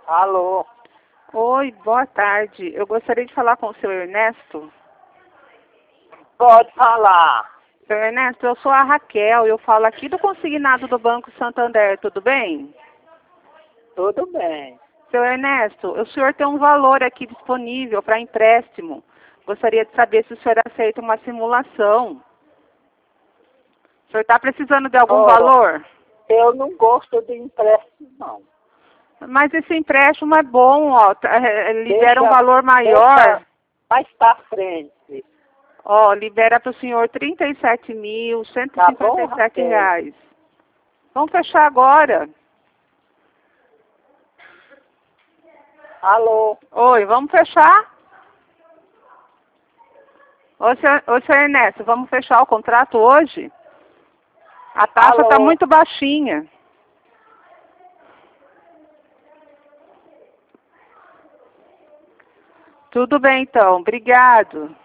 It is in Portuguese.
Alô? Oi, boa tarde. Eu gostaria de falar com o seu Ernesto. Pode falar. Seu Ernesto, eu sou a Raquel, eu falo aqui do consignado do Banco Santander, tudo bem? Tudo bem. Seu Ernesto, o senhor tem um valor aqui disponível para empréstimo. Gostaria de saber se o senhor aceita uma simulação. O senhor está precisando de algum valor? Eu não gosto de empréstimo, não. Mas esse empréstimo é bom, ó, libera um valor maior. Deixa mais pra frente. Ó, libera para o senhor R$ 37.157 reais. Vamos fechar agora. Alô? Oi, vamos fechar? Ô, senhor Ernesto, vamos fechar o contrato hoje? A taxa está Alô? muito baixinha. Tudo bem, então. Obrigado.